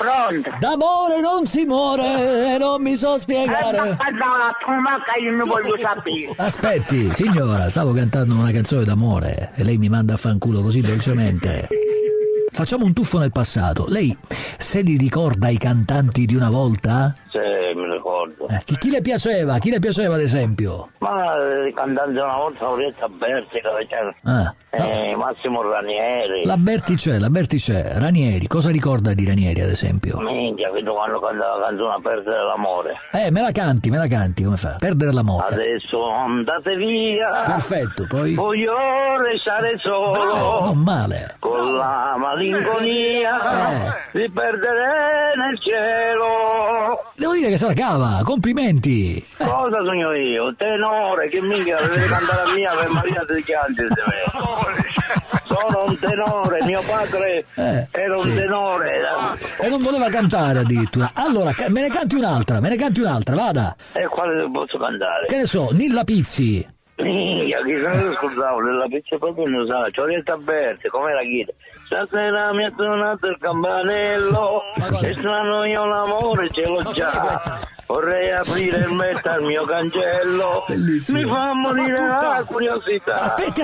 Pronto? D'amore non si muore, non mi so spiegare. Ma io ne voglio sapere. Aspetti, signora, stavo cantando una canzone d'amore e lei mi manda a fanculo così dolcemente. Facciamo un tuffo nel passato. Lei se li ricorda i cantanti di una volta? Sì, mi ricordo. Chi le piaceva? Chi le piaceva ad esempio? Ma i cantanti di una volta, Orietta Berti, Massimo Ranieri. La Berti c'è. Ranieri, cosa ricorda di Ranieri ad esempio? Minchia, vedo quando cantava la canzone Perdere l'amore. Me la canti, come fa? Perdere l'amore. Adesso andate via. Perfetto, poi? Voglio restare solo. Bravo, non male. Con la malinconia di perdere nel cielo. Devo dire che se la cava, complimenti. Cosa sogno io? Tenore, che mica deve cantare a mia per Maria dei Chianti. Sono un tenore, mio padre era un tenore. E non voleva cantare addirittura. Allora, me ne canti un'altra, vada. E quale posso cantare? Che ne so, Nilla Pizzi. Minchia, che se ne scordavo, nella pizza proprio non sa, Orietta Berti, com'era Ghita? Stasera mi ha suonato il campanello, e strano io l'amore ce l'ho già, vorrei aprire il metà al mio cancello, bellissimo. Mi fa morire la curiosità. Aspetti,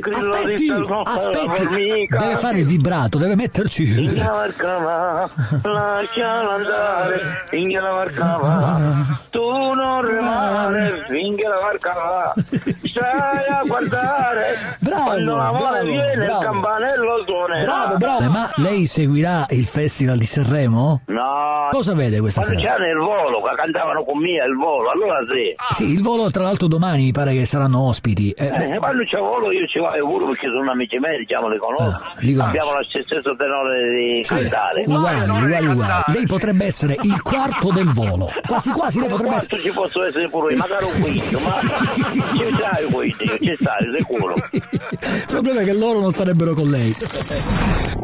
deve fare il vibrato, deve metterci. Ingela Varcava, lasciala andare, Ingela Varcava, tu non remare, Ingela Varcava, stai a guardare, quando l'amore viene il campanello suonerà. Bravo. Ma lei seguirà il Festival di Sanremo? No. Cosa vede questa sera? Quando c'era il volo, che cantavano con me il volo, allora sì. Sì, il volo tra l'altro domani mi pare che saranno ospiti. Quando c'è volo io ci vado pure perché sono amici miei, diciamo, li conosco. Abbiamo lo stesso tenore di cantare. Uguali. Lei potrebbe essere il quarto del volo. Quasi lei potrebbe essere. Ci posso essere pure io, magari un quinto, ma ci stai sicuro. Il problema è che loro non starebbero con lei.